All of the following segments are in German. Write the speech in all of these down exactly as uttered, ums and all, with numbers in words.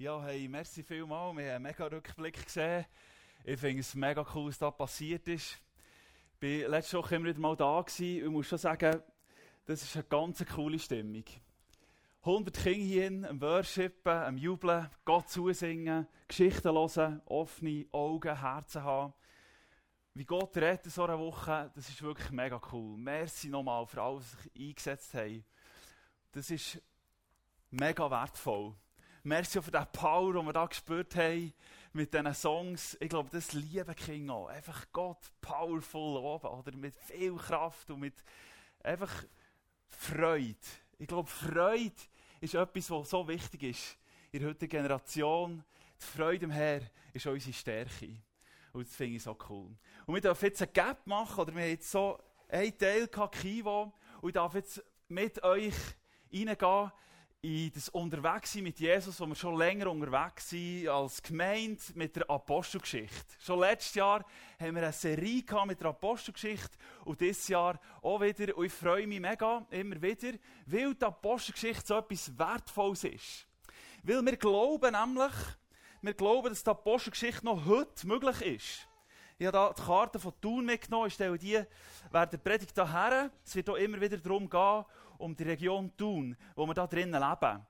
Ja, hey, merci vielmals. Wir haben einen mega Rückblick gesehen. Ich finde es mega cool, was da passiert ist. Ich war letzte Woche immer wieder mal da gewesen und muss schon sagen, das ist eine ganz coole Stimmung. hundert Kinder hier am Worshipen, am Jubeln, Gott zusingen, Geschichten hören, offene Augen, Herzen haben. Wie Gott redet in so einer Woche, das ist wirklich mega cool. Merci nochmal für alles, was sich eingesetzt haben. Das ist mega wertvoll. Merci auch für den Power, den wir hier gespürt haben mit diesen Songs. Ich glaube, das lieben Kinder auch. Einfach Gott powerful oben, oder mit viel Kraft und mit einfach Freude. Ich glaube, Freude ist etwas, was so wichtig ist in der heutigen Generation. Die Freude im Herrn ist auch unsere Stärke. Und das finde ich so cool. Und wir dürfen jetzt einen Gap machen, oder wir haben jetzt so einen Teil gehabt, Kivo, und ich darf jetzt mit euch reingehen in das Unterwegssein mit Jesus, wo wir schon länger unterwegs sind, als Gemeinde mit der Apostelgeschichte. Schon letztes Jahr haben wir eine Serie gehabt mit der Apostelgeschichte und dieses Jahr auch wieder. Und ich freue mich mega, immer wieder, weil die Apostelgeschichte so etwas Wertvolles ist. Weil wir glauben nämlich, wir glauben, dass die Apostelgeschichte noch heute möglich ist. Ich habe hier die Karte von Thun mitgenommen, ich stelle die während der Predigt hierher. Es wird auch immer wieder darum gehen, um die Region Thun, wo wir da drinnen leben.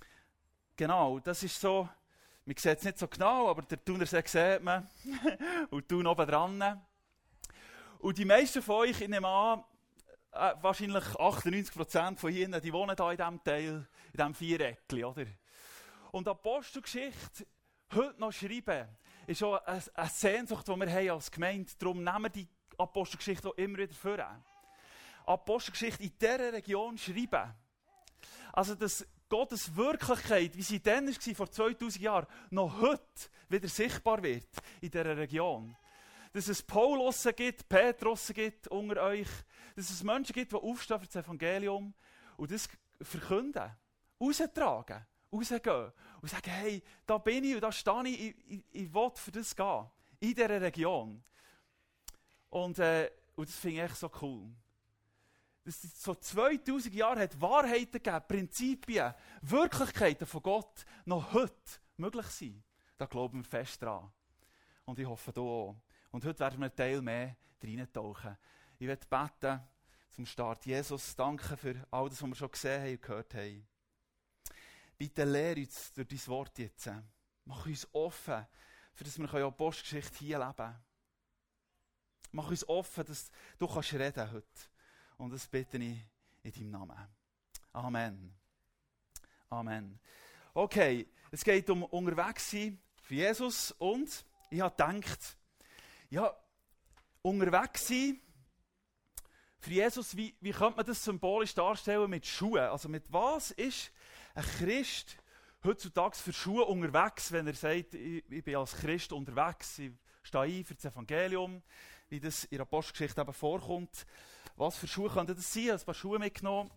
Genau, das ist so, man sieht es nicht so genau, aber der Thunersee sieht man. Und Thun oben dran. Und die meisten von euch, ich nehme an, äh, wahrscheinlich achtundneunzig Prozent von hier, die wohnen hier in diesem Teil, in diesem Viereckli, oder? Und Apostelgeschichte heute noch schreiben, ist auch eine, eine Sehnsucht, die wir haben als Gemeinde. Darum nehmen wir die Apostelgeschichte auch immer wieder vor. Apostelgeschichte in dieser Region schreiben. Also, dass Gottes Wirklichkeit, wie sie dann war, vor zweitausend Jahren, noch heute wieder sichtbar wird in dieser Region. Dass es Paulus gibt, Petrus gibt unter euch, dass es Menschen gibt, die aufstehen für das Evangelium und das verkünden, raustragen, rausgehen und sagen, hey, da bin ich und da stehe ich, ich, ich, ich will für das gehen, in dieser Region. Und, äh, und das finde ich echt so cool. Dass es so zweitausend Jahre hat Wahrheiten gegeben, Prinzipien, Wirklichkeiten von Gott noch heute möglich sind. Da glauben wir fest dran. Und ich hoffe, du auch. Und heute werden wir einen Teil mehr reintauchen. Ich werde beten zum Start. Jesus, danke für all das, was wir schon gesehen haben und gehört haben. Bitte lehre uns durch dein Wort jetzt. Mach uns offen, für dass wir eine Apostelgeschichte hier leben können. Mach uns offen, dass du kannst reden heute. Und das bitte ich in deinem Namen. Amen. Amen. Okay, es geht um Unterwegssein für Jesus und ich habe gedacht, ja, unterwegs sein für Jesus, wie, wie könnte man das symbolisch darstellen mit Schuhen? Also mit was ist ein Christ heutzutage für Schuhe unterwegs, wenn er sagt, ich, ich bin als Christ unterwegs, ich stehe ein für das Evangelium, wie das in der Apostelgeschichte eben vorkommt. Was für Schuhe könnten das sein? Ich habe ein paar Schuhe mitgenommen.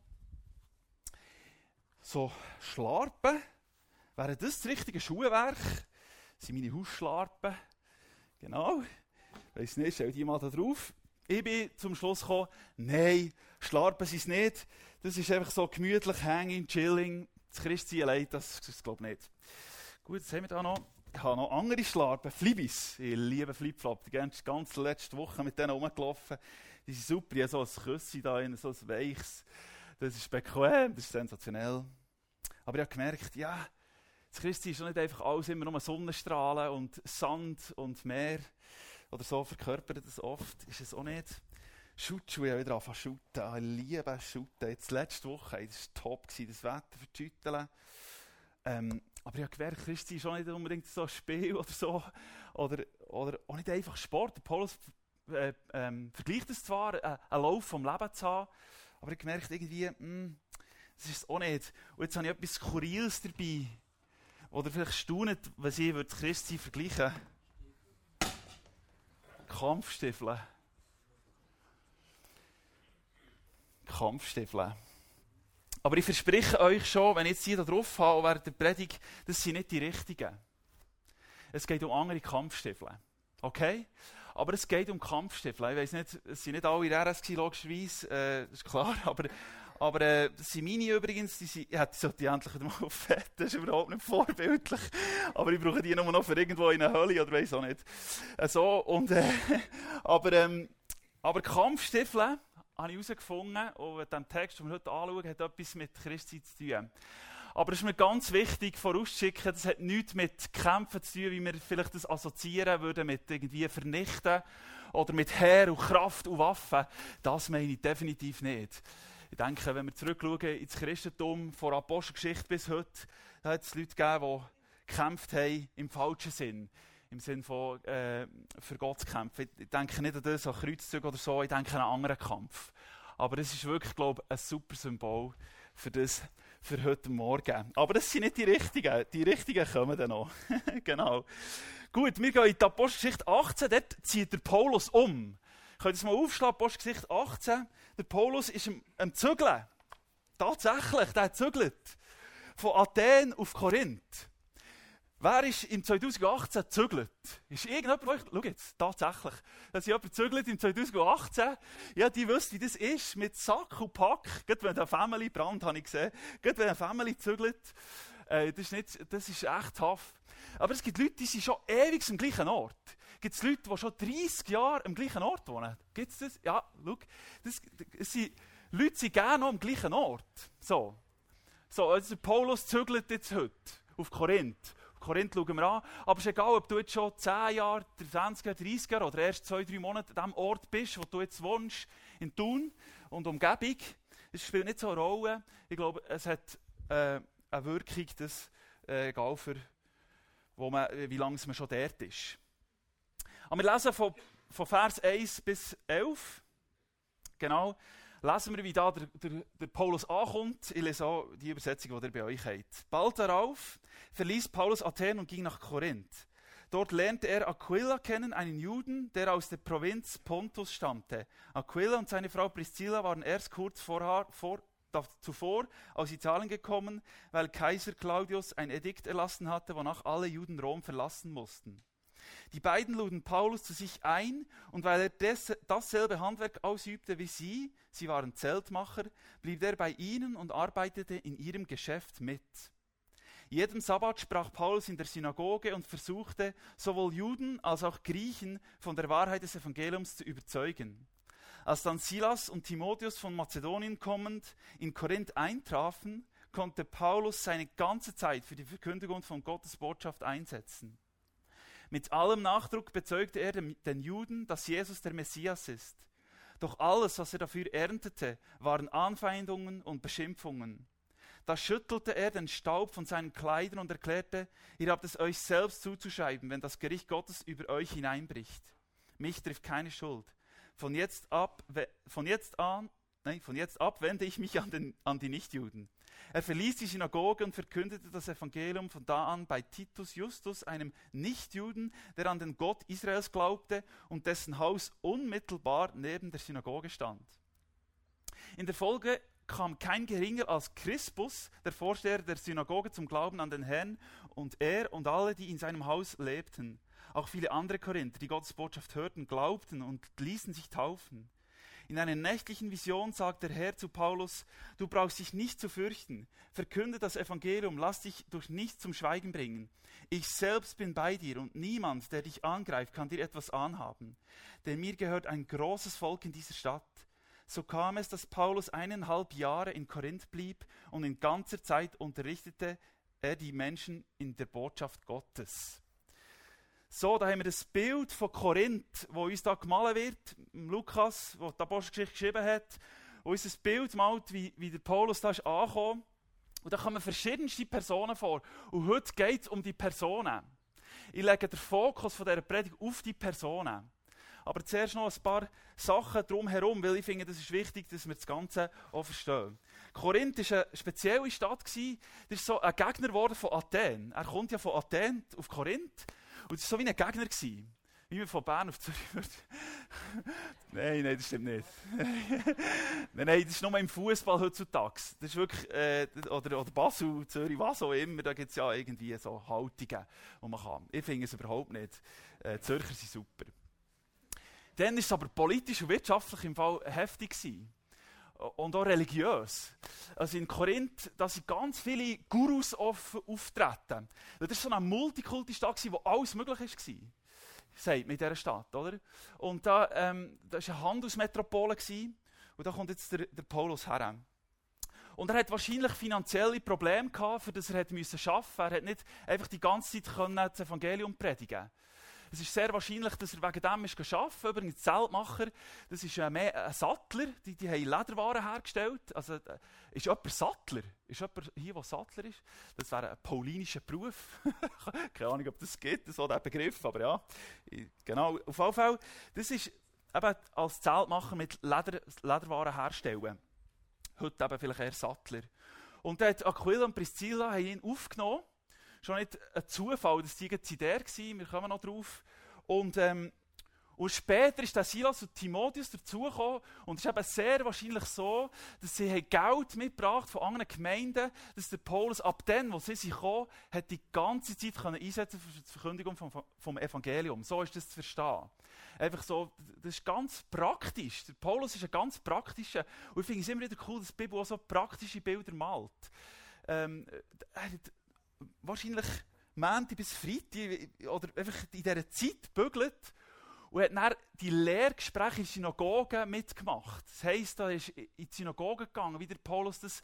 So Schlarpen. Wäre das das richtige Schuhwerk? Das sind meine Hausschlarpen. Genau. Ich weiss nicht, stell die mal da drauf. Ich bin zum Schluss gekommen, nein, Schlarpen sind es nicht. Das ist einfach so gemütlich, hanging, chilling. Das Christsein allein, das, das glaube ich nicht. Gut, jetzt haben wir da noch. Ich habe noch andere Schlarpen, Flibis. Ich liebe Flipflop. Die ganze, ganze letzte Woche mit denen rumgelaufen. Die sind super. Ich habe so ein Küsschen da, in, so ein weiches. Das ist bequem, das ist sensationell. Aber ich habe gemerkt, ja, das Christsein ist nicht einfach alles immer nur Sonnenstrahlen und Sand und Meer. Oder so verkörpert das oft. Ist es auch nicht. Schutzschuhe, ich habe wieder angefangen zu shooten. Ich liebe Shooten. Jetzt letzte Woche, das war top, das Wetter für die Schütteln. Ähm, aber ich habe gemerkt, Christi ist auch nicht unbedingt so ein Spiel oder so. Oder, oder auch nicht einfach Sport. Der Paulus äh, ähm, vergleicht es zwar, äh, einen Lauf vom Leben zu haben. Aber ich habe gemerkt, irgendwie, mh, das ist es auch nicht. Und jetzt habe ich etwas Skurriles dabei. Oder vielleicht staunet, was ich würde Christi vergleichen. Kampfstiefel. Kampfstiefel. Aber ich verspreche euch schon, wenn ich jetzt hier da drauf habe, während der Predigt, das sind nicht die richtigen. Es geht um andere Kampfstiefel. Okay? Aber es geht um Kampfstiefel. Ich weiss nicht, es sind nicht alle in R S logischerweise, äh, das ist klar, aber, Aber äh, das sind meine übrigens, die sind, ja, die sollte ich endlich wieder mal auf Fett, das ist überhaupt nicht vorbildlich. Aber ich brauche die nur noch für irgendwo in eine Hölle oder weiss auch nicht. Äh, so, und, äh, aber, ähm, aber Kampfstiefel habe ich herausgefunden, und der Text, den wir heute anschauen, hat etwas mit Christsein zu tun. Aber es ist mir ganz wichtig vorauszuschicken, das hat nichts mit Kämpfen zu tun, wie wir vielleicht das assoziieren würden, mit irgendwie Vernichten oder mit Heer und Kraft und Waffen. Das meine ich definitiv nicht. Ich denke, wenn wir zurückschauen ins Christentum, von der Apostelgeschichte bis heute, da hat es Leute gegeben, die gekämpft haben im falschen Sinn. Im Sinn von, äh, für Gott zu kämpfen. Ich denke nicht an das, an Kreuzzüge oder so, ich denke an einen anderen Kampf. Aber es ist wirklich, glaube ich, ein super Symbol für das, für heute Morgen. Aber das sind nicht die richtigen. Die richtigen kommen dann noch. Genau. Gut, wir gehen in die Apostelgeschichte achtzehn, dort zieht der Paulus um. Könnt ihr es mal aufschlagen, Apostelgeschichte achtzehn. Der Paulus ist am, am Zügeln. Tatsächlich, der hat zügelt. Von Athen auf Korinth. Wer ist im zwanzig achtzehn gezügelt? Ist irgendjemand von euch? Schau jetzt, tatsächlich. Dass jemand gezügelt im zwanzig achtzehn. Ja, die wissen, wie das ist. Mit Sack und Pack. Gerade wenn eine Family brannt, habe ich gesehen. Gerade wenn eine Family zügelt. Äh, das, ist nicht, das ist echt tough. Aber es gibt Leute, die sind schon ewig am gleichen Ort. Gibt es Leute, die schon dreißig Jahre am gleichen Ort wohnen? Gibt es das? Ja, schau. Das, das sind, Leute sind gerne noch am gleichen Ort. So. So, also Paulus zügelt jetzt heute auf Korinth. Auf Korinth schauen wir an. Aber es ist egal, ob du jetzt schon zehn Jahre, zwanzig Jahre, dreißig Jahre oder erst zwei, drei Monate an dem Ort bist, wo du jetzt wohnst, in Thun und Umgebung. Es spielt nicht so eine Rolle. Ich glaube, es hat äh, eine Wirkung, dass, äh, egal für wo man, wie lange man schon dort ist. Aber wir lesen von, von Vers eins bis elf. Genau. Lesen wir, wie da der, der, der Paulus ankommt. Ich lese auch die Übersetzung, die ihr bei euch habt. Bald darauf verließ Paulus Athen und ging nach Korinth. Dort lernte er Aquila kennen, einen Juden, der aus der Provinz Pontus stammte. Aquila und seine Frau Priscilla waren erst kurz vorher, vor, zuvor aus Italien gekommen, weil Kaiser Claudius ein Edikt erlassen hatte, wonach alle Juden Rom verlassen mussten. Die beiden luden Paulus zu sich ein, und weil er des, dasselbe Handwerk ausübte wie sie, sie waren Zeltmacher, blieb er bei ihnen und arbeitete in ihrem Geschäft mit. Jeden Sabbat sprach Paulus in der Synagoge und versuchte, sowohl Juden als auch Griechen von der Wahrheit des Evangeliums zu überzeugen. Als dann Silas und Timotheus von Mazedonien kommend in Korinth eintrafen, konnte Paulus seine ganze Zeit für die Verkündigung von Gottes Botschaft einsetzen. Mit allem Nachdruck bezeugte er den Juden, dass Jesus der Messias ist. Doch alles, was er dafür erntete, waren Anfeindungen und Beschimpfungen. Da schüttelte er den Staub von seinen Kleidern und erklärte, ihr habt es euch selbst zuzuschreiben, wenn das Gericht Gottes über euch hineinbricht. Mich trifft keine Schuld. Von jetzt ab, von jetzt an, nein, von jetzt ab wende ich mich an, den, an die Nichtjuden. Er verließ die Synagoge und verkündete das Evangelium von da an bei Titus Justus, einem Nichtjuden, der an den Gott Israels glaubte und dessen Haus unmittelbar neben der Synagoge stand. In der Folge kam kein geringer als Crispus, der Vorsteher der Synagoge, zum Glauben an den Herrn, und er und alle, die in seinem Haus lebten. Auch viele andere Korinther, die Gottes Botschaft hörten, glaubten und ließen sich taufen. In einer nächtlichen Vision sagt der Herr zu Paulus: Du brauchst dich nicht zu fürchten. Verkünde das Evangelium, lass dich durch nichts zum Schweigen bringen. Ich selbst bin bei dir und niemand, der dich angreift, kann dir etwas anhaben. Denn mir gehört ein großes Volk in dieser Stadt. So kam es, dass Paulus eineinhalb Jahre in Korinth blieb und in ganzer Zeit unterrichtete er die Menschen in der Botschaft Gottes. So, da haben wir das Bild von Korinth, wo uns da gemalt wird, Lukas, der die Apostelgeschichte geschrieben hat, wo uns das Bild malt, wie, wie der Paulus da ist angekommen. Und da kommen verschiedenste Personen vor. Und heute geht es um die Personen. Ich lege den Fokus von dieser Predigt auf die Personen. Aber zuerst noch ein paar Sachen drumherum, weil ich finde, es ist wichtig, dass wir das Ganze auch verstehen. Korinth war eine spezielle Stadt. Das ist so ein Gegner geworden von Athen. Er kommt ja von Athen auf Korinth. Und es war so wie ein Gegner gewesen. Wie man von Bern auf Zürich würde. Nein, nein, das stimmt nicht. nein, nein, das ist nur im Fußball heutzutage. Das ist wirklich, äh, oder, oder Basel, Zürich, was auch immer, da gibt es ja irgendwie so Haltungen, die man kann. Ich finde es überhaupt nicht. Äh, Zürcher sind super. Dann war es aber politisch und wirtschaftlich im Fall heftig gewesen. und auch religiös. Also in Korinth, da sind ganz viele Gurus auf, auftreten. Das war so eine Multikulti-Stadt, wo alles möglich war. Sagt man in dieser Stadt, oder? Und da, ähm, das war eine Handelsmetropole und da kommt jetzt der, der Paulus her. Und er hat wahrscheinlich finanzielle Probleme gehabt, für das er arbeiten musste. Er hat nicht einfach die ganze Zeit können das Evangelium predigen. Es ist sehr wahrscheinlich, dass er wegen dem ist arbeiten. Übrigens, Zeltmacher, das ist äh, mehr ein Sattler, die, die haben Lederwaren hergestellt. Also, äh, ist jemand Sattler? Ist jemand hier, der Sattler ist? Das wäre ein paulinischer Beruf. Keine Ahnung, ob das gibt, so der Begriff, aber ja. Genau, auf jeden Fall, das ist eben als Zeltmacher mit Leder, Lederwaren herstellen. Heute eben vielleicht eher Sattler. Und dann hat Aquila und Priscilla haben ihn aufgenommen. Schon nicht ein Zufall, dass die jetzt der waren, wir kommen noch drauf. Und, ähm, und später ist der Silas und Timotheus dazugekommen. Und es ist eben sehr wahrscheinlich so, dass sie Geld mitgebracht von anderen Gemeinden, dass der Paulus ab dann, wo sie sind gekommen, hat die ganze Zeit können einsetzen für die Verkündigung vom, vom Evangelium. So ist das zu verstehen. Einfach so, das ist ganz praktisch. Der Paulus ist ein ganz praktischer. Und ich finde es immer wieder cool, dass die Bibel auch so praktische Bilder malt. Ähm, er hat wahrscheinlich Montag bis Freitag oder einfach in dieser Zeit bügelt und hat dann die Lehrgespräche in Synagogen mitgemacht. Das heisst, er ist in die Synagoge gegangen, wie der Paulus das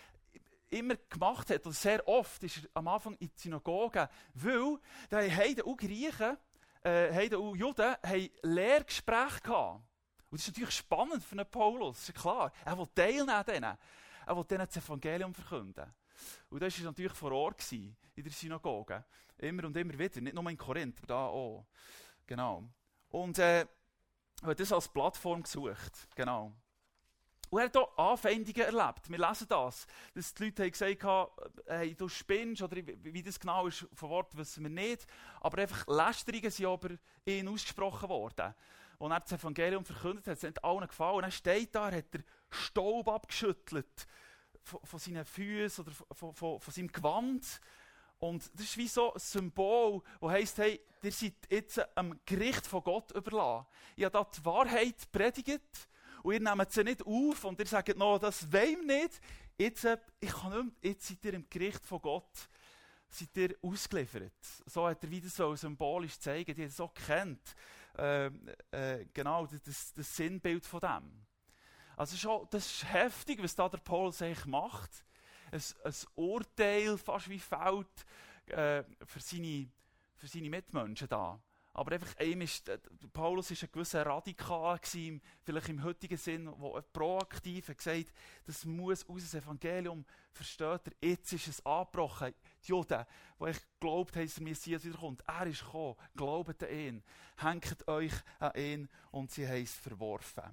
immer gemacht hat. Und sehr oft ist er am Anfang in die Synagoge, weil da haben Heiden und Griechen, äh, Heiden und Juden haben Lehrgespräche gehabt. Und das ist natürlich spannend für einen Paulus, das ist klar. Er will teilnehmen an denen. Er will denen das Evangelium verkünden. Und das war natürlich vor Ort gewesen, in der Synagoge. Immer und immer wieder. Nicht nur in Korinth, aber da auch. Genau. Und äh, er hat das als Plattform gesucht. Genau. Und er hat auch Anfeindungen erlebt. Wir lesen das. Dass die Leute haben gesagt haben, hey, du spinnst, oder wie das genau ist, von Wort wissen wir nicht. Aber einfach Lästerungen sind über ihn ausgesprochen worden. Und er das Evangelium verkündet hat, es hat allen gefallen. Und er steht da, er hat den Staub abgeschüttelt. Von, von seinen Füßen oder von, von, von seinem Gewand. Und das ist wie so ein Symbol, das heisst, hey, ihr seid jetzt am Gericht von Gott überlassen. Ich habe da die Wahrheit predigt und ihr nehmt sie nicht auf und ihr sagt noch, das wollen wir nicht. Jetzt, ich kann nicht mehr, jetzt seid ihr im Gericht von Gott, seid ihr ausgeliefert. So hat er wieder so symbolisch zeigen, die er so kennt. Äh, äh, genau, das, das Sinnbild von dem. Also schon, das ist heftig, was da der Paulus eigentlich macht. Ein, ein Urteil fast wie fällt äh, für, seine, für seine Mitmenschen da. Aber einfach, ist, äh, Paulus war ein gewisser Radikal, gewesen, vielleicht im heutigen Sinn, der proaktiv hat gesagt, das muss aus dem Evangelium, versteht er, jetzt ist es angebrochen. Die Juden, die ich geglaubt haben, dass der Messias wiederkommt, er ist gekommen, glaubt an ihn, hängt euch an ihn und sie haben es verworfen.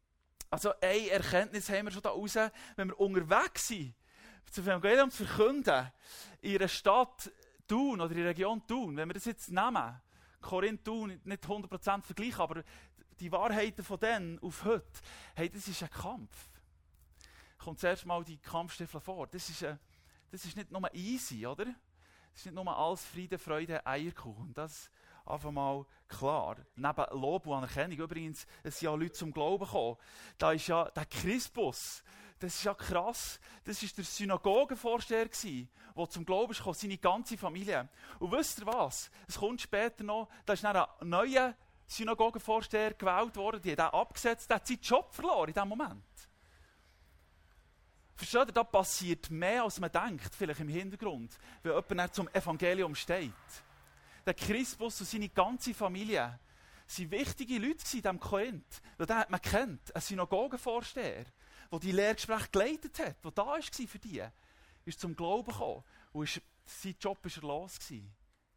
Also eine Erkenntnis haben wir schon da raus, wenn wir unterwegs sind, das Evangelium zu verkünden, in einer Stadt Thun oder in der Region Thun, wenn wir das jetzt nehmen, Korinth, Thun, nicht hundert Prozent vergleichen, aber die Wahrheiten von denen auf heute, hey, das ist ein Kampf. Kommt zuerst mal die Kampfstiefel vor. Das ist, ein, das ist nicht nur easy, oder? Das ist nicht nur alles Friede, Freude, Eierkuchen. Das einfach mal klar. Neben Lob und Anerkennung. Übrigens, es sind ja Leute zum Glauben gekommen. Da ist ja der Crispus. Das ist ja krass. Das war der Synagogenvorsteher, der zum Glauben kam, seine ganze Familie. Und wisst ihr was? Es kommt später noch, da ist dann ein neuer Synagogenvorsteher gewählt worden, die hat ihn abgesetzt, der hat seinen Job verloren in diesem Moment. Versteht ihr, da passiert mehr, als man denkt, vielleicht im Hintergrund, wenn jemand zum Evangelium steht. Der Crispus und seine ganze Familie waren wichtige Leute in diesem Korinth. Den hat man kennt, ein Synagogenvorsteher, der die Lehrgespräche geleitet hat, der da war für die, ist zum Glauben gekommen und ist, sein Job war er los gewesen.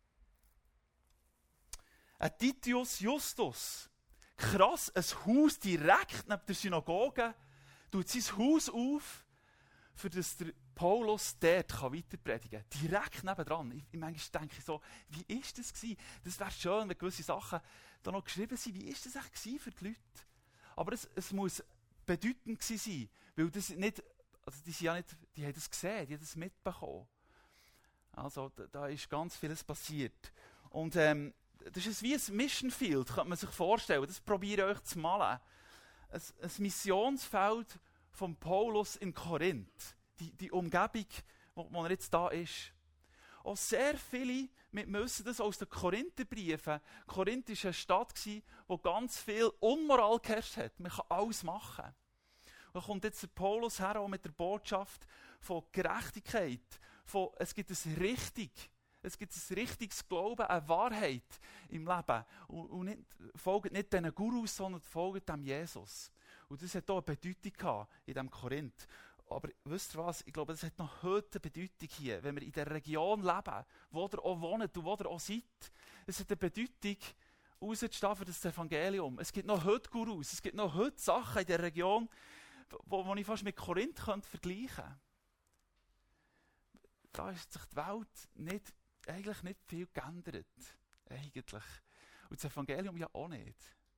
Ein Titius Justus, krass, ein Haus direkt neben der Synagoge, tut sein Haus auf, für das der Paulus dort weiter predigen kann. Direkt nebendran. Ich, ich manchmal denke so, wie war das gewesen? Das wäre schön, wenn gewisse Sachen da noch geschrieben sind. Wie war das eigentlich für die Leute? Aber es, es muss bedeutend sein, weil das nicht, also die, sind ja nicht, die haben das gesehen, die haben das mitbekommen. Also da, da ist ganz vieles passiert. Und ähm, das ist wie ein Mission Field, kann man sich vorstellen. Das probiere ich euch zu malen. Ein, ein Missionsfeld, von Paulus in Korinth, die, die Umgebung, wo, wo er jetzt da ist. Auch sehr viele, wir müssen das aus den Korintherbriefen. Korinth war eine Stadt, wo ganz viel Unmoral geherrscht hat. Man kann alles machen. Und da kommt jetzt der Paulus her auch mit der Botschaft von Gerechtigkeit, von es gibt ein richtig, es gibt ein richtiges Glauben, eine Wahrheit im Leben. Und, und nicht, folgt nicht diesen Gurus, sondern folgt dem Jesus. Und das hat auch eine Bedeutung gehabt in diesem Korinth. Aber wisst ihr was? Ich glaube, das hat noch heute eine Bedeutung hier, wenn wir in der Region leben, wo ihr auch wohnt und wo ihr auch seid. Es hat eine Bedeutung, rauszustehen für das Evangelium. Es gibt noch heute Gurus, es gibt noch heute Sachen in der Region, wo, wo ich fast mit Korinth könnte vergleichen könnte. Da ist sich die Welt nicht, eigentlich nicht viel geändert. Eigentlich. Und das Evangelium ja auch nicht.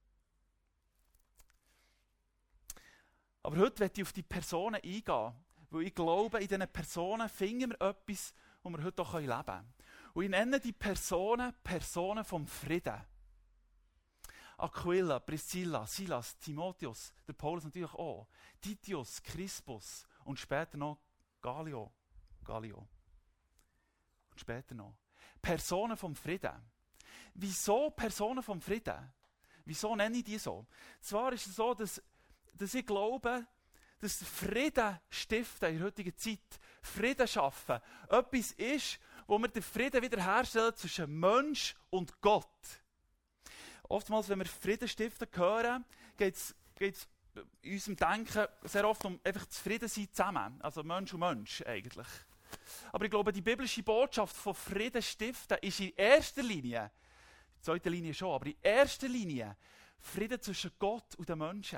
Aber heute möchte ich auf die Personen eingehen, weil ich glaube, in diesen Personen finden wir etwas, wo wir heute auch leben können. Und ich nenne die Personen Personen vom Frieden. Aquila, Priscilla, Silas, Timotheus, der Paulus natürlich auch, Titius, Crispus und später noch Gallio. Gallio. Und später noch. Personen vom Frieden. Wieso Personen vom Frieden? Wieso nenne ich die so? Zwar ist es so, dass dass ich glaube, dass Frieden stiften in der heutigen Zeit, Frieden schaffen, etwas ist, wo wir den Frieden wiederherstellen zwischen Mensch und Gott. Oftmals, wenn wir Frieden stiften hören, geht es in unserem Denken sehr oft um einfach zufrieden sein zusammen, also Mensch und Mensch eigentlich. Aber ich glaube, die biblische Botschaft von Frieden stiften ist in erster Linie, in zweiter Linie schon, aber in erster Linie Frieden zwischen Gott und den Menschen.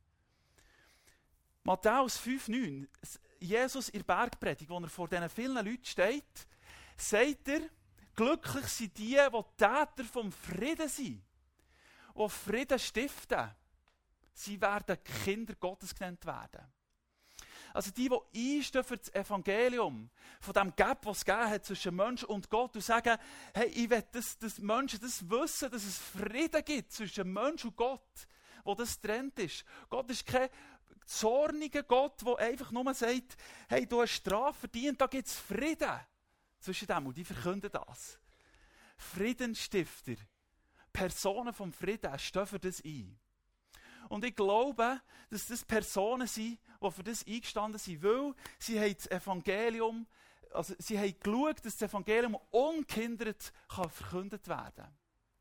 Matthäus fünf neun, Jesus in der Bergpredigt, wo er vor diesen vielen Leuten steht, sagt er, glücklich sind die, die Täter vom Frieden sind, die Frieden stiften. Sie werden Kinder Gottes genannt werden. Also die, die einstehen für das Evangelium, von dem Gap, das es gegeben hat zwischen Mensch und Gott, und sagen, hey, ich will, dass, dass Menschen das wissen, dass es Frieden gibt zwischen Mensch und Gott, wo das trennt ist. Gott ist kein zorniger Gott, der einfach nur sagt, hey, du hast Strafe verdient, da gibt es Frieden zwischen dem, und die verkünden das. Friedensstifter, Personen vom Frieden stehen für das ein. Und ich glaube, dass das Personen sind, die für das eingestanden sind, weil sie haben das Evangelium, also sie haben geschaut, dass das Evangelium ungehindert kann verkündet werden kann.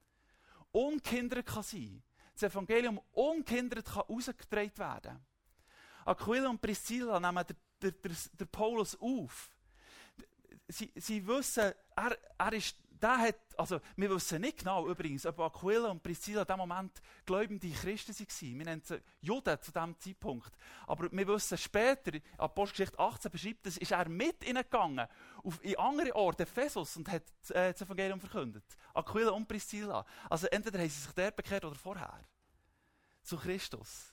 Ungehindert kann sein. Das Evangelium ungehindert kann herausgetragen werden. Aquila und Priscilla nehmen der, der, der, der Paulus auf. Sie, sie wissen, er, er ist, der hat, also wir wissen nicht genau übrigens, ob Aquila und Priscilla in diesem Moment gläubende Christen waren. Wir nennen sie Juden zu diesem Zeitpunkt. Aber wir wissen später, Apostelgeschichte achtzehn beschreibt das, ist er mit ihnen gegangen, auf, in andere Orte, Ephesus, und hat äh, das Evangelium verkündet. Aquila und Priscilla. Also entweder haben sie sich der bekehrt oder vorher. Zu Christus.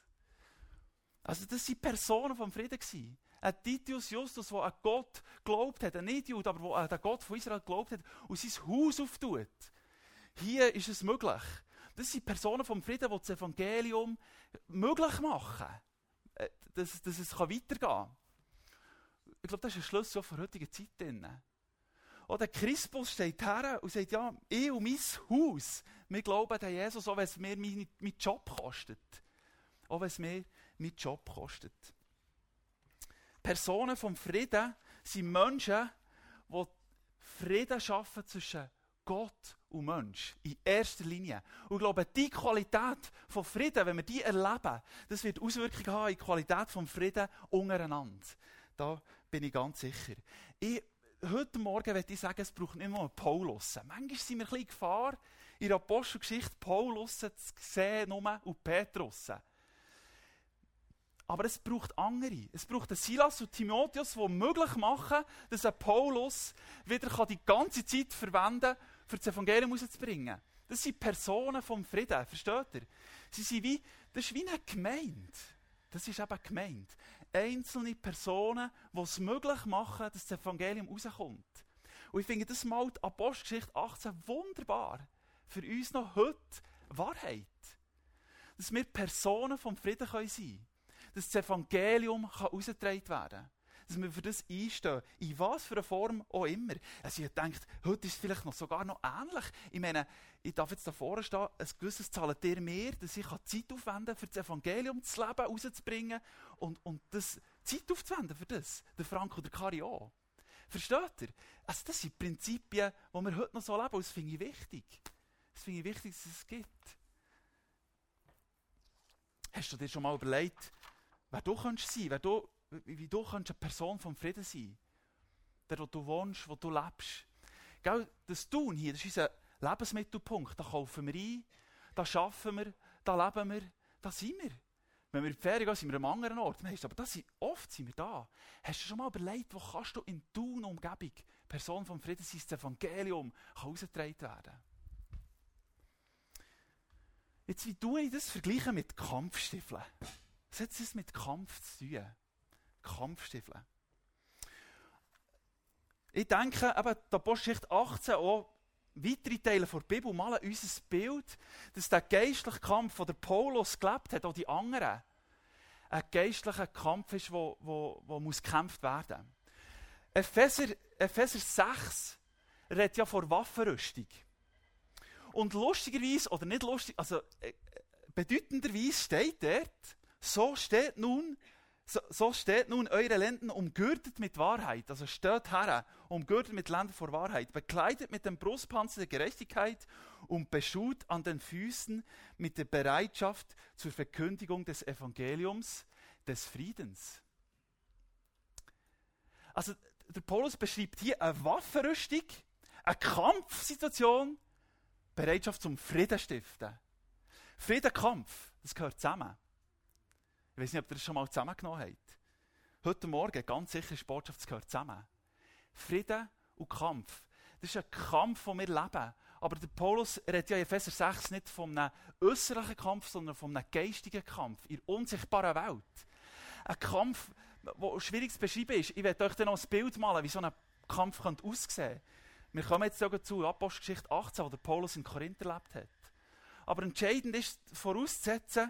Also das waren Personen vom Frieden. Ein Titius Justus, der an Gott geglaubt hat, ein Nicht-Jude, aber der an den Gott von Israel geglaubt hat und sein Haus auftut. Hier ist es möglich. Das sind Personen vom Frieden, die das Evangelium möglich machen, dass, dass es weitergehen kann. Ich glaube, das ist ein Schlüssel für die heutige Zeit drin. Auch der Crispus steht her und sagt, ja, ich und mein Haus, wir glauben an Jesus, auch wenn es mir meinen mein Job kostet. Auch wenn es mir meinen Job kostet. Personen vom Frieden sind Menschen, die Frieden schaffen zwischen Gott und Mensch. In erster Linie. Und ich glaube, die Qualität von Frieden, wenn wir die erleben, das wird Auswirkungen haben in die Qualität von Frieden untereinander. Da bin ich ganz sicher. Ich, heute Morgen möchte ich sagen, es braucht nicht nur einen Paulus. Manchmal sind wir ein bisschen Gefahr, in der Apostelgeschichte Paulus zu sehen nur und Petrus. Aber es braucht andere. Es braucht einen Silas und Timotheus, die möglich machen, dass ein Paulus wieder die ganze Zeit verwenden kann, für das Evangelium herauszubringen. Das sind Personen vom Frieden, versteht ihr? Sie sind wie, das ist wie eine Gemeinde. Das ist eben eine Gemeinde. Einzelne Personen, die es möglich machen, dass das Evangelium rauskommt. Und ich finde, das malt Apostelgeschichte achtzehn wunderbar. Für uns noch heute Wahrheit. Dass wir Personen vom Frieden sein können. dass das Evangelium herausgetragen werden kann. Dass wir für das einstehen, in was für einer Form auch immer. Also ich denke, heute ist es vielleicht noch sogar noch ähnlich. Ich meine, ich darf jetzt da vorne stehen, ein gewisses zahlt ihr mir, dass ich Zeit aufwenden kann, für das Evangelium zu leben, rauszubringen und, und das Zeit aufzuwenden für das. Der Frank oder der Kari auch. Versteht ihr? Also das sind Prinzipien, die wir heute noch so leben, und das finde ich wichtig. Das finde ich wichtig, dass es gibt. Hast du dir schon mal überlegt, wer du sein könntest, wer du, wie du eine Person vom Frieden sein? Der, wo du wohnst, wo du lebst. Gell, das Tun hier, das ist unser Lebensmittelpunkt. Da kaufen wir ein, da arbeiten wir, da leben wir, da sind wir. Wenn wir in die Ferien gehen, sind wir an einem anderen Ort. Aber das sind, oft sind wir da. Hast du schon mal überlegt, wo kannst du in Thun Umgebung Person vom Frieden sein, das Evangelium herausgetragen werden? Jetzt, wie tue ich das vergleichen mit Kampfstiefeln? Was hat das mit Kampf zu tun? Kampfstiefeln. Ich denke, eben, die Apostelgeschichte achtzehn, auch weitere Teile der Bibel malen uns ein Bild, dass der geistliche Kampf, den der Paulus gelebt hat, auch die anderen, ein geistlicher Kampf ist, wo, wo, wo muss gekämpft werden. Epheser, Epheser sechs redet ja vor Waffenrüstung. Und lustigerweise, oder nicht lustig, also äh, bedeutenderweise steht dort, so steht nun, so, so steht nun eure Lenden umgürtet mit Wahrheit. Also steht her, umgürtet mit Lenden vor Wahrheit, bekleidet mit dem Brustpanzer der Gerechtigkeit und beschut an den Füßen mit der Bereitschaft zur Verkündigung des Evangeliums des Friedens. Also der Paulus beschreibt hier eine Waffenrüstung, eine Kampfsituation, Bereitschaft zum Frieden stiften. Friedenkampf, das gehört zusammen. Ich weiß nicht, ob ihr das schon mal zusammengenommen habt. Heute Morgen, ganz sicher, ist die Botschaft, das gehört zusammen. Frieden und Kampf. Das ist ein Kampf, den wir leben. Aber der Paulus redet ja in Epheser sechs nicht von einem äußerlichen Kampf, sondern von einem geistigen Kampf in der unsichtbaren Welt. Ein Kampf, der schwierig zu beschreiben ist. Ich werde euch dann noch ein Bild malen, wie so ein Kampf könnte aussehen könnte. Wir kommen jetzt sogar zu Apostelgeschichte achtzehn, wo der Paulus in Korinth erlebt hat. Aber entscheidend ist vorauszusetzen,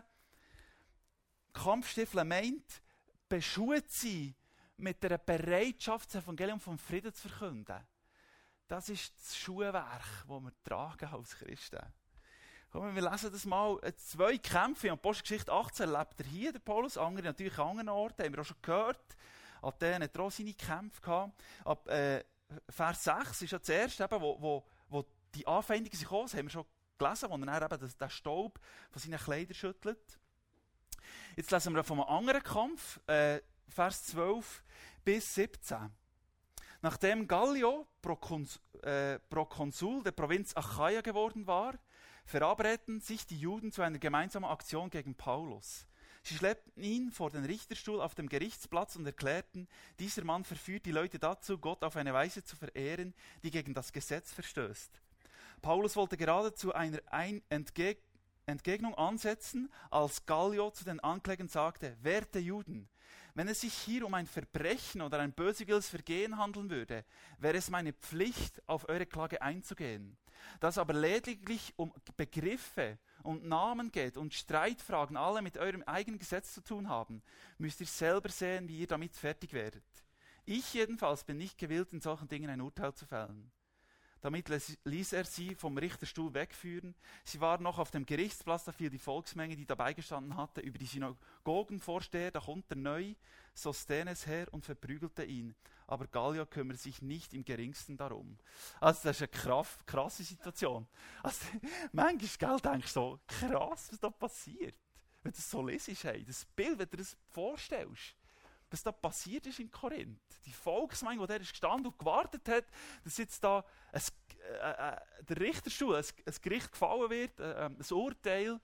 Kampfstiefel meint, beschut sein mit der Bereitschaft, das Evangelium vom Frieden zu verkünden. Das ist das Schuhwerk, das wir tragen als Christen. Komm, wir lesen das mal. Zwei Kämpfe in Apostelgeschichte achtzehn erlebt er hier, der Paulus, andere natürlich an anderen Orten, haben wir auch schon gehört. Athen hat er auch seine Kämpfe gehabt. Ab äh, Vers sechs ist ja das erste, eben, wo, wo, wo die Anfeindungen sind gekommen, das haben wir schon gelesen, wo er eben den Staub von seinen Kleidern schüttelt. Jetzt lesen wir von einem anderen Kampf, äh, Vers zwölf bis siebzehn. Nachdem Gallio Prokons, äh, Prokonsul der Provinz Achaia geworden war, verabredeten sich die Juden zu einer gemeinsamen Aktion gegen Paulus. Sie schleppten ihn vor den Richterstuhl auf dem Gerichtsplatz und erklärten, dieser Mann verführt die Leute dazu, Gott auf eine Weise zu verehren, die gegen das Gesetz verstößt. Paulus wollte gerade zu einer Ein- Entgeg- Entgegnung ansetzen, als Gallio zu den Anklägern sagte: Werte Juden, wenn es sich hier um ein Verbrechen oder ein böswilliges Vergehen handeln würde, wäre es meine Pflicht, auf eure Klage einzugehen. Da es aber lediglich um Begriffe und Namen geht und Streitfragen alle mit eurem eigenen Gesetz zu tun haben, müsst ihr selber sehen, wie ihr damit fertig werdet. Ich jedenfalls bin nicht gewillt, in solchen Dingen ein Urteil zu fällen. Damit ließ er sie vom Richterstuhl wegführen. Sie waren noch auf dem Gerichtsplatz, da fiel die Volksmenge, die dabei gestanden hatte, über die Synagogenvorsteher, darunter neu Sosthenes her und verprügelte ihn. Aber Gallio kümmert sich nicht im Geringsten darum. Also das ist eine krass, krasse Situation. Also, manchmal denkst du so, krass, was da passiert. Wenn du das so lesest, hey, das Bild, wenn du dir das vorstellst, was da passiert ist in Korinth. Die Volksmenge, die da ist gestanden und gewartet hat, dass jetzt da ein, äh, äh, der Richterstuhl, ein, ein Gericht gefallen wird, äh, ein Urteil.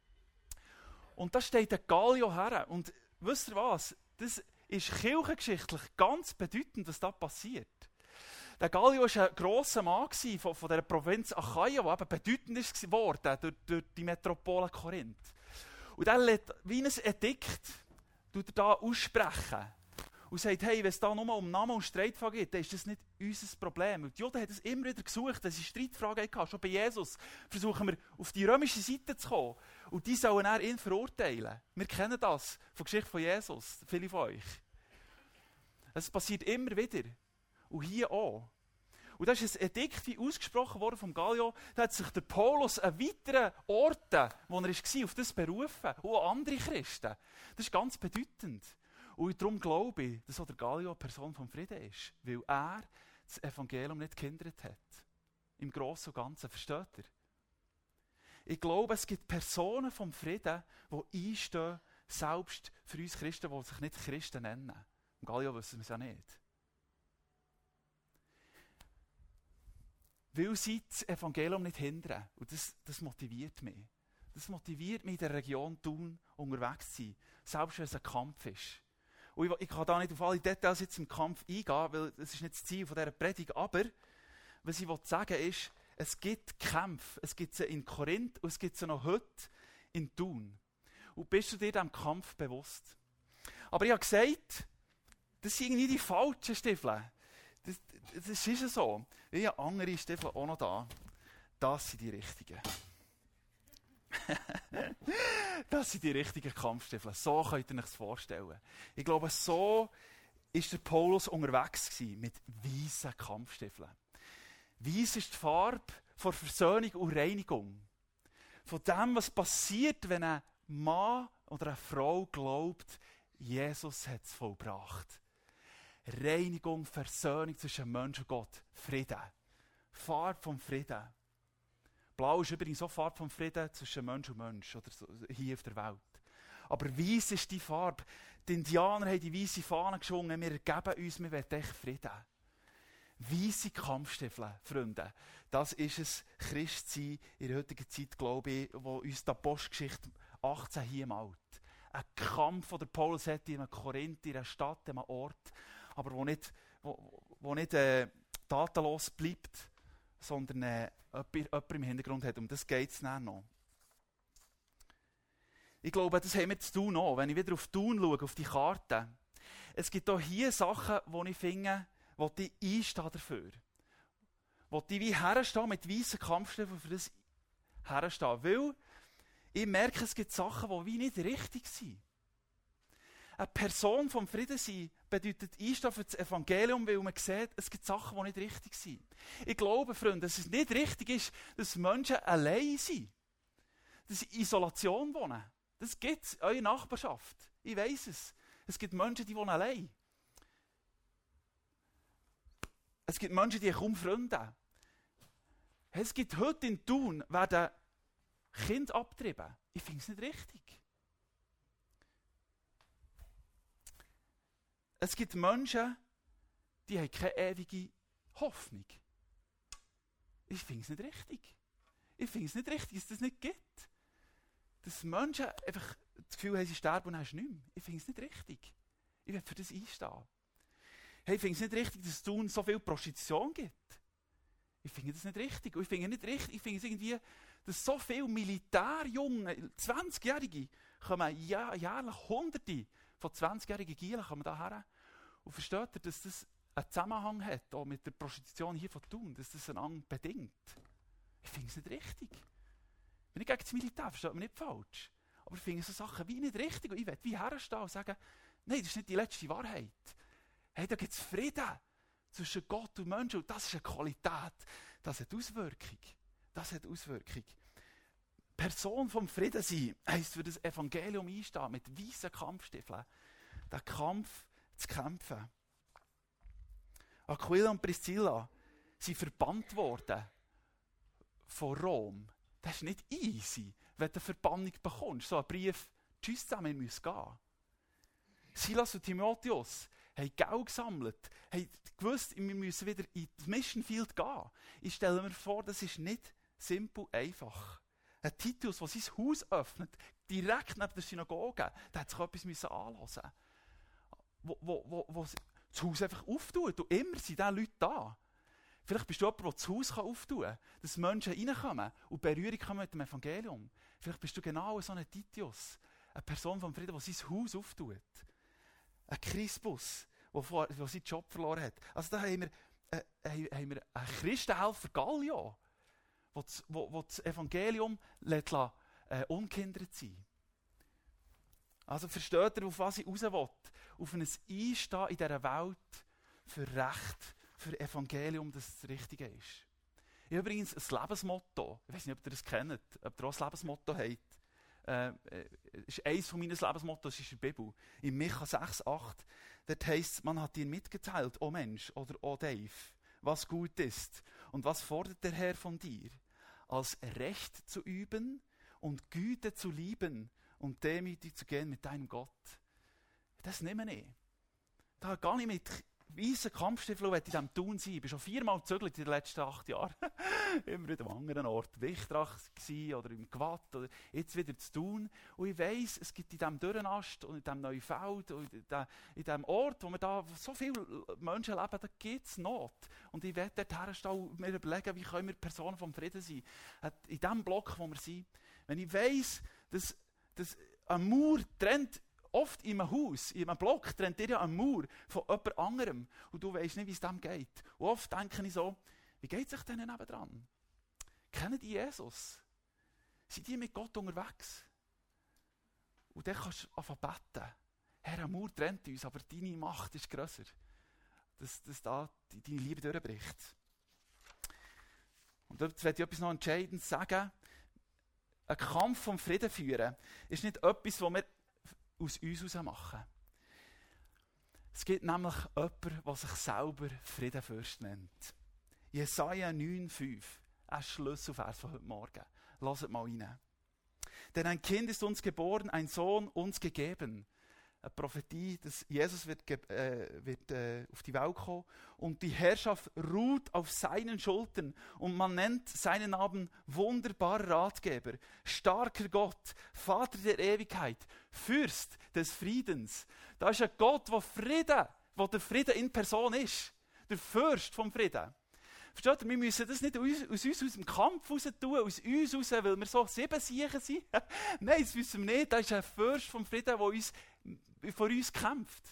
Und da steht der Gallio her. Und wisst ihr was? Das ist kirchengeschichtlich ganz bedeutend, was da passiert. Der Gallio war ein grosser Mann von, von dieser Provinz Achaia, der eben bedeutend ist geworden durch, durch die Metropole Korinth. Und er lädt wie ein Edikt tut er da aussprechen. und sagt, hey, wenn es da nur um Namen und Streitfragen geht, dann ist das nicht unser Problem. Und die Juden haben es immer wieder gesucht, wenn sie Streitfragen hatten, schon bei Jesus, versuchen wir auf die römische Seite zu kommen. Und die sollen dann ihn verurteilen. Wir kennen das von der Geschichte von Jesus, viele von euch. Es passiert immer wieder. Und hier auch. Und da ist ein Edikt wie ausgesprochen worden vom Gallio, da hat sich der Paulus an weiteren Orten, wo er war, auf das berufen. Und auch andere Christen. Das ist ganz bedeutend. Und darum glaube ich, dass auch der Gallio eine Person vom Frieden ist. Weil er das Evangelium nicht gehindert hat. Im Großen und Ganzen. Versteht ihr? Ich glaube, es gibt Personen vom Frieden, die einstehen, selbst für uns Christen, die sich nicht Christen nennen. Im Gallio wissen wir es ja nicht. Weil sie das Evangelium nicht hindern. Und das, das motiviert mich. Das motiviert mich, in der Region Thun unterwegs zu sein. Selbst wenn es ein Kampf ist. Und ich, ich kann da nicht auf alle Details jetzt im Kampf eingehen, weil das ist nicht das Ziel von dieser Predigt. Aber was ich sagen will, ist, es gibt Kämpfe. Es gibt sie in Korinth und es gibt sie noch heute in Thun. Und bist du dir diesem Kampf bewusst? Aber ich habe gesagt, das sind irgendwie die falschen Stiefel. Das, das ist ja so. Ich habe andere Stiefel auch noch da. Das sind die richtigen. Das sind die richtigen Kampfstiefel. So könnt ihr euch das vorstellen. Ich glaube, so war der Paulus unterwegs gewesen, mit weißen Kampfstiefeln. Weiss ist die Farbe von Versöhnung und Reinigung. Von dem, was passiert, wenn ein Mann oder eine Frau glaubt, Jesus hat es vollbracht. Reinigung, Versöhnung zwischen Mensch und Gott. Frieden. Farbe vom Frieden. Blau ist übrigens auch Farbe vom Frieden zwischen Mensch und Mensch. Oder so, hier auf der Welt. Aber weiss ist die Farbe. Die Indianer haben die weiße Fahne geschwungen. Wir ergeben uns, wir wollen echt Frieden. Weisse Kampfstiefel, Freunde. Das ist es Christsein in der heutigen Zeit, glaube ich, wo uns die Apostelgeschichte achtzehn hier malt. Ein Kampf, den Paulus hat in einem Korinth, in einer Stadt, in einem Ort, aber wo nicht, wo, wo nicht äh, tatenlos bleibt, sondern äh, jemand im Hintergrund hat. Um das geht es dann noch. Ich glaube, das haben wir zu tun noch. Wenn ich wieder auf Thun schaue, auf die Karte, es gibt auch hier Sachen, die ich finde, wo ich einstehen dafür. Wo ich wie herstehen mit weißen Kampfstiefeln für das herstehen. Weil ich merke, es gibt Sachen, die wie nicht richtig sind. Eine Person vom Frieden sein bedeutet einstehen für das Evangelium, weil man sieht, es gibt Sachen, die nicht richtig sind. Ich glaube, Freunde, dass es nicht richtig ist, dass Menschen allein sind. Dass sie in Isolation wohnen. Das gibt es in eurer Nachbarschaft. Ich weiss es. Es gibt Menschen, die wohnen allein. Es gibt Menschen, die haben kaum Freunde. Es gibt heute in Thun, werden Kinder abgetrieben. Ich finde es nicht richtig. Es gibt Menschen, die haben keine ewige Hoffnung. Ich finde es nicht richtig. Ich finde es nicht richtig, dass es das nicht gibt. Dass Menschen einfach das Gefühl haben, sie sterben und dann hast du nichts mehr. Ich finde es nicht richtig. Ich will für das einstehen. Hey, ich finde es nicht richtig, dass es Thun so viel Prostitution gibt. Ich finde das nicht richtig. Und ich finde nicht richtig, ich finde es irgendwie, dass so viele Militärjunge, zwanzigjährige, kommen ja, jährlich Hunderte von zwanzigjährigen Gielen kommen da her. Und versteht ihr, dass das einen Zusammenhang hat, auch mit der Prostitution hier von Thun, dass das einander bedingt? Ich finde es nicht richtig. Ich bin nicht gegen das Militär, versteht mich nicht falsch. Aber ich finde so Sachen wie nicht richtig. Und ich will wie herstehen und sagen, nein, das ist nicht die letzte Wahrheit. Hey, da gibt es Frieden zwischen Gott und Menschen. Und das ist eine Qualität. Das hat Auswirkung. Das hat Auswirkung. Person vom Frieden sein heisst für das Evangelium einstehen, mit weißen Kampfstiefeln. Den Kampf zu kämpfen. Aquila und Priscilla sind verbannt worden von Rom. Das ist nicht easy, wenn du eine Verbannung bekommst. So ein Brief, tschüss zusammen, wir müssen gehen. Silas und Timotheus haben Geld gesammelt, haben gewusst, wir müssen wieder in das Mission Field gehen. Ich stelle mir vor, das ist nicht simpel einfach. Ein Titus, der sein Haus öffnet, direkt neben der Synagoge, der hat sich etwas anhören. Wo, wo, wo, wo das Haus einfach auftut. Und immer sind diese Leute da. Vielleicht bist du jemand, der das Haus auftun kann, dass Menschen reinkommen und Berührung kommen mit dem Evangelium. Vielleicht bist du genau so ein Titus, eine Person vom Frieden, die sein Haus auftut. Ein Crispus, der seinen Job verloren hat. Also da haben wir, äh, haben wir einen Christenhelfer Gallio, der das, wo, wo das Evangelium lässt, äh, unkindert sein. Also versteht ihr, auf was ich raus will? Auf ein Einstehen in dieser Welt für Recht, für Evangelium, dass es das Richtige ist. Ich habe übrigens ein Lebensmotto. Ich weiß nicht, ob ihr das kennt, ob ihr auch ein Lebensmotto habt. Äh, ist eines meiner Lebensmottos, das ist in der Bibel. In Micha sechs acht, dort heisst es, man hat dir mitgeteilt, o Mensch oder o Dave, was gut ist. Und was fordert der Herr von dir? Als Recht zu üben und Güte zu lieben und demütig zu gehen mit deinem Gott. Das nehme ich. Da gar nicht mit weißen Kampfstiefeln in diesem Tun sein. Ich bin schon viermal gezögert in den letzten acht Jahren. Immer in einem anderen Ort. Wichtrach oder im Gwatt oder jetzt wieder zu tun. Und ich weiss, es gibt in diesem Dürrenast und in diesem Neufeld und in diesem Ort, wo wir da so viele Menschen leben, da gibt es Not. Und ich werde dort herstehen und mir überlegen, wie können wir Personen vom Frieden sein. In diesem Block, wo wir sind. Wenn ich weiss, dass, dass ein Mauer trennt, oft in einem Haus, in einem Block, trennt ihr ja einen Mauer von jemand anderem. Und du weisst nicht, wie es dem geht. Und oft denke ich so, wie geht es sich denen nebendran? Kennen die Jesus? Sind die mit Gott unterwegs? Und dann kannst du anfangen beten. Herr, eine Mauer trennt uns, aber deine Macht ist grösser. Dass, dass da die, deine Liebe durchbricht. Und jetzt möchte ich etwas noch Entscheidendes sagen. Ein Kampf vom Frieden führen ist nicht etwas, was wir aus uns heraus machen. Es gibt nämlich jemanden, der sich selber Friedenfürst nennt. Jesaja neun fünf, ein Schlüsselvers von heute Morgen. Hört mal rein. Denn ein Kind ist uns geboren, ein Sohn uns gegeben. Eine Prophetie, dass Jesus wird, äh, wird äh, auf die Welt kommen und die Herrschaft ruht auf seinen Schultern und man nennt seinen Namen wunderbarer Ratgeber, starker Gott, Vater der Ewigkeit, Fürst des Friedens. Da ist ein Gott, der Frieden, wo der Frieden in Person ist, der Fürst vom Frieden. Versteht ihr, wir müssen das nicht aus, aus uns aus dem Kampf raus tun, aus uns raus, weil wir so sieben Siechen sind. Nein, das wissen wir nicht. Da ist ein Fürst vom Frieden, der uns, vor uns kämpft.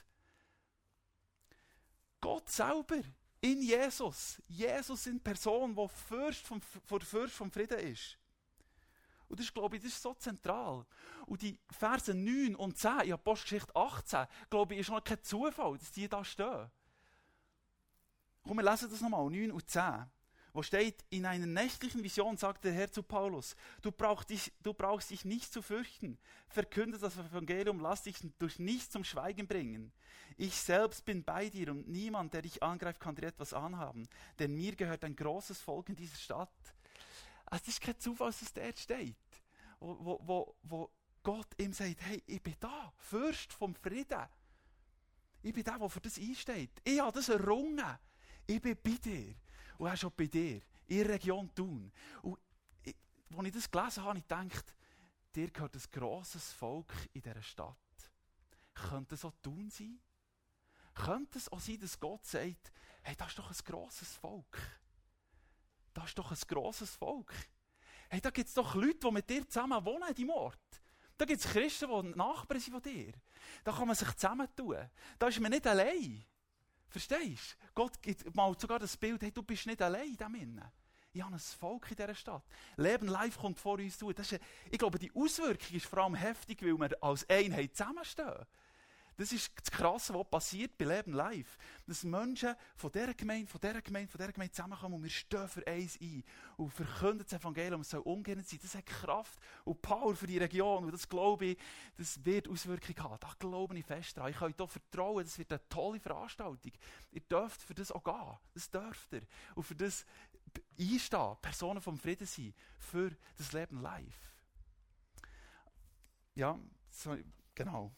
Gott selber, in Jesus. Jesus in Person, der Fürst vom, der Fürst vom Frieden ist. Und das, glaube ich, das ist so zentral. Und die Verse neun und zehn in Apostelgeschichte achtzehn, glaube ich, ist noch kein Zufall, dass die da stehen. Komm, wir lesen das nochmal, neun und zehn. Wo steht, in einer nächtlichen Vision sagt der Herr zu Paulus, du brauchst dich, du brauchst dich nicht zu fürchten. Verkünde das Evangelium, lass dich durch nichts zum Schweigen bringen. Ich selbst bin bei dir und niemand, der dich angreift, kann dir etwas anhaben. Denn mir gehört ein großes Volk in dieser Stadt. Also das ist kein Zufall, dass es dort steht. Wo, wo, wo, wo Gott ihm sagt, hey, ich bin da, Fürst vom Frieden. Ich bin der, der für das einsteht. Ich habe das errungen. Ich bin bei dir. Und er ist auch bei dir. In der Region Thun. Und ich, als ich das gelesen habe, habe ich gedacht, dir gehört ein grosses Volk in dieser Stadt. Könnte es auch Thun sein? Könnte es auch sein, dass Gott sagt, hey, das ist doch ein grosses Volk. Das ist doch ein grosses Volk. Hey, da gibt es doch Leute, die mit dir zusammen wohnen in deinem Ort. Da gibt es Christen, die Nachbarn sind von dir. Da kann man sich zusammentun. Da ist man nicht allein. Verstehst du? Gott gibt mal sogar das Bild, hey, du bist nicht allein in dem Innen. Ich habe ein Volk in dieser Stadt. Leben live kommt vor uns zu. Das ist, ich glaube, die Auswirkung ist vor allem heftig, weil wir als Einheit zusammenstehen. Das ist das Krasse, was passiert bei Leben live. Dass Menschen von dieser Gemeinde, von dieser Gemeinde, von dieser Gemeinde zusammenkommen und wir stehen für eins ein und verkünden das Evangelium. Es soll umgehend sein. Das hat Kraft und Power für die Region. Und das glaube ich, das wird Auswirkungen haben. Da glaube ich fest dran. Ich kann euch hier vertrauen, das wird eine tolle Veranstaltung. Ihr dürft für das auch gehen. Das dürft ihr. Und für das einstehen, Personen vom Frieden sein, für das Leben live. Ja, so, genau.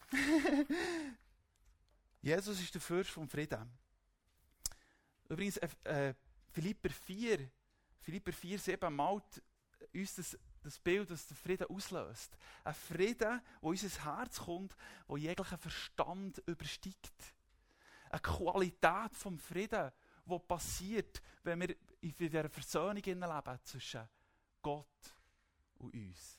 Jesus ist der Fürst vom Frieden. Übrigens, äh, Philipper vier, Philipper vier, sieben malt uns das, das Bild, das der Frieden auslöst. Ein Frieden, der in unser Herz kommt, der jeglichen Verstand übersteigt. Eine Qualität vom Frieden, die passiert, wenn wir in dieser Versöhnung leben zwischen Gott und uns.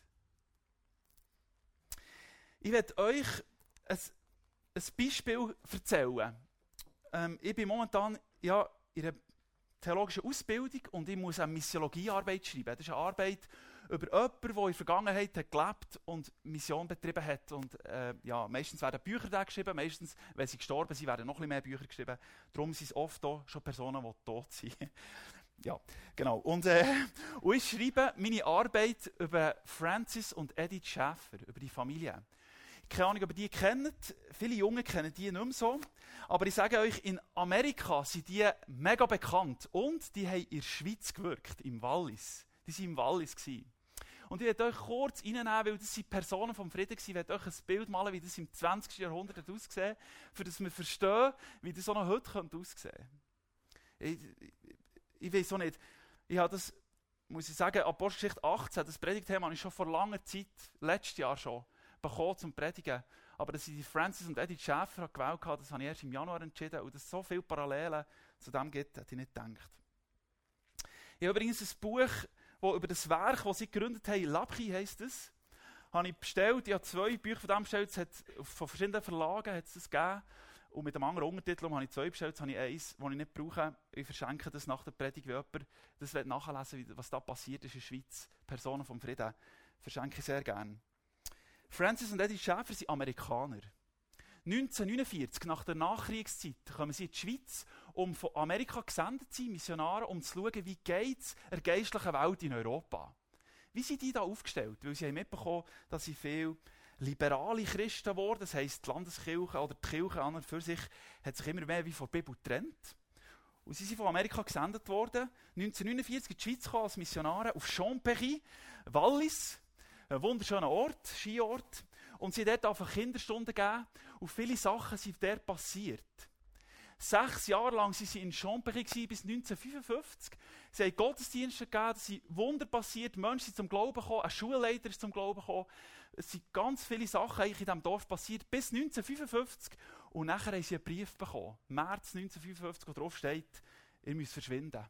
Ich werde euch ein, ein Beispiel erzählen. ähm, ich bin momentan ja, in einer theologischen Ausbildung und ich muss eine Missiologiearbeit schreiben. Das ist eine Arbeit über jemanden, der in der Vergangenheit hat gelebt und Mission betrieben hat. Und, äh, ja, meistens werden Bücher da geschrieben, meistens, wenn sie gestorben sind, werden noch ein bisschen mehr Bücher geschrieben. Darum sind es oft auch schon Personen, die tot sind. Ja, genau. Und, äh, und ich schreibe meine Arbeit über Francis und Edith Schäfer, über die Familie. Keine Ahnung, ob ihr die kennt. Viele Junge kennen die nicht mehr so. Aber ich sage euch, in Amerika sind die mega bekannt. Und die haben in der Schweiz gewirkt, im Wallis. Die waren im Wallis gewesen. Und ich werde euch kurz reinnehmen, weil das sind Personen vom Frieden gewesen. Ich werde euch ein Bild malen, wie das im zwanzigsten Jahrhundert hat ausgesehen, für das wir verstehen, wie das auch noch heute könnte aussehen könnte. Ich, ich, ich weiß auch nicht. Ich habe das, muss ich sagen, Apostelgeschichte achtzehn, das Predigtthema habe ich schon vor langer Zeit, letztes Jahr schon, bekommen zum Predigen. Aber dass ich die Francis und Edith Schäfer gewählt habe, das habe ich erst im Januar entschieden. Und dass es so viele Parallelen zu dem gibt, hätte ich nicht gedacht. Ich habe übrigens ein Buch, das über das Werk, das sie gegründet haben, Labchi heisst es, habe ich bestellt. Ich habe zwei Bücher von dem bestellt. Es hat von verschiedenen Verlagen hat es das gegeben. Und mit einem anderen Untertitel habe ich zwei bestellt. Jetzt habe ich eins, das ich nicht brauche. Ich verschenke das nach der Predigt, wenn jemand das nachlesen will, was da passiert ist in der Schweiz. Personen vom Frieden. Verschenke ich sehr gerne. Francis und Edith Schäfer sind Amerikaner. neunzehnhundertneunundvierzig, nach der Nachkriegszeit, kommen sie in die Schweiz, um von Amerika gesendet zu sein, Missionare, um zu schauen, wie geht es der geistlichen Welt in Europa. Wie sind die da aufgestellt? Weil sie haben mitbekommen, dass sie viel liberale Christen wurden. Das heisst, die Landeskirche oder die Kirche an und für sich hat sich immer mehr wie von der Bibel getrennt. Und sie sind von Amerika gesendet worden, neunzehnhundertneunundvierzig in die Schweiz gekommen als Missionare auf Chambéry, Wallis. Ein wunderschöner Ort, Skiort. Und sie haben dort einfach Kinderstunden gegeben. Und viele Sachen sind dort passiert. Sechs Jahre lang waren sie in Chambéry bis neunzehnhundertfünfundfünfzig. Sie haben Gottesdienste gegeben, es sind Wunder passiert, Menschen sind zum Glauben gekommen, ein Schulleiter ist zum Glauben gekommen. Es sind ganz viele Sachen eigentlich in diesem Dorf passiert, bis neunzehnhundertfünfundfünfzig. Und nachher haben sie einen Brief bekommen, März neunzehnhundertfünfundfünfzig, wo drauf steht, ihr müsst verschwinden.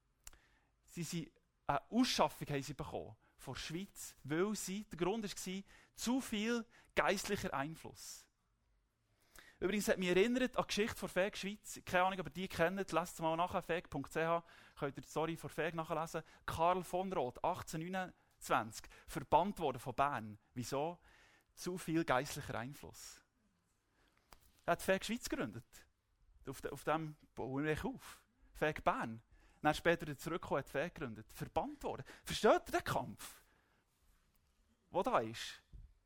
Sie sind eine Ausschaffung haben sie bekommen von der Schweiz, weil sie, der Grund war, zu viel geistlicher Einfluss. Übrigens hat mich erinnert an die Geschichte von Fähig Schweiz. Keine Ahnung, ob ihr die kennt. Lasst es mal nachher, fähig punkt c h. Könnt ihr die Story von Fähig nachlesen. Karl von Roth, achtzehnhundertneunundzwanzig, verbannt worden von Bern. Wieso? Zu viel geistlicher Einfluss. Er hat Fähig Schweiz gegründet. Auf, de, auf dem bauen wir auf. Fähig Bern. Dann später wieder zurückgekommen, hat Fähig gegründet. Verbannt worden. Versteht ihr den Kampf? Der da ist?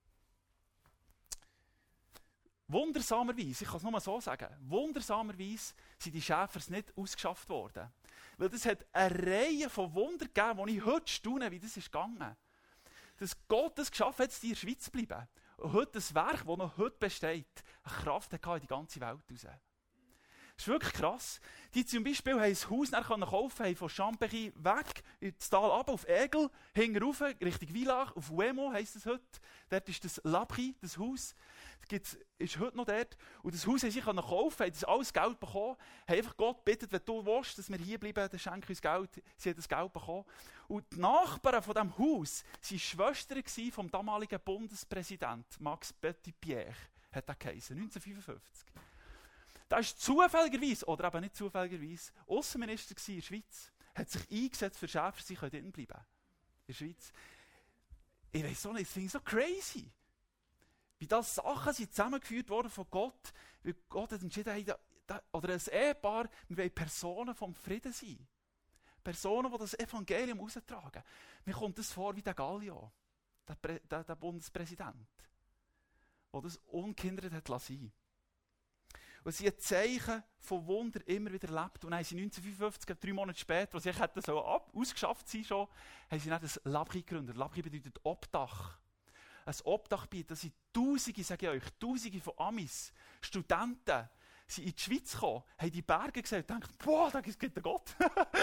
Wundersamerweise, ich kann es nur so sagen, wundersamerweise sind die Schäfers nicht ausgeschafft worden. Weil es hat eine Reihe von Wundern gegeben, wo ich heute staune, wie das ist gegangen. Dass Gott es geschafft hat, in der Schweiz zu bleiben. Und heute das Werk, das noch heute besteht, eine Kraft hatte in die ganze Welt raus. Das ist wirklich krass. Die zum Beispiel haben ein Haus kaufen, haben von Chambéry weg, ins Tal runter, auf Egel, hinten rauf, Richtung Villach, auf Wemo heisst es heute. Dort ist das Labchi, das Haus. Das ist heute noch dort. Und das Haus haben sie kaufen, haben das alles Geld bekommen, haben einfach Gott gebeten, wenn du willst, dass wir hier bleiben, dann schenke uns Geld. Sie haben das Geld bekommen. Und die Nachbarn von diesem Haus waren Schwestern vom damaligen Bundespräsidenten Max Petitpierre, hat er geheißen, neunzehnhundertfünfundfünfzig. Da ist zufälligerweise, oder eben nicht zufälligerweise, Außenminister in der Schweiz, hat sich eingesetzt für Schäfer, sie können drin bleiben. In der Schweiz. Ich weiss auch nicht, das finde ich so crazy. Wie das Sachen sind zusammengeführt worden von Gott, weil Gott hat entschieden, hey, da, da, oder ein Ehepaar, wir wollen Personen vom Frieden sein. Personen, die das Evangelium raustragen. Mir kommt das vor wie der Gallio, der, der, der Bundespräsident, der das ungehindert hat lassen. Und sie ein Zeichen von Wunder immer wieder erlebt. Und dann haben sie neunzehnhundertfünfundfünfzig, drei Monate später, als sie hätten so ab, ausgeschafft sind schon, haben sie dann das Labchi gegründet. Labchi bedeutet Obdach. Ein Obdach bietet, das sind Tausende, sage ich euch, Tausende von Amis, Studenten, sind in die Schweiz gekommen, haben die Berge gesehen und gedacht, boah, da gibt es Gott.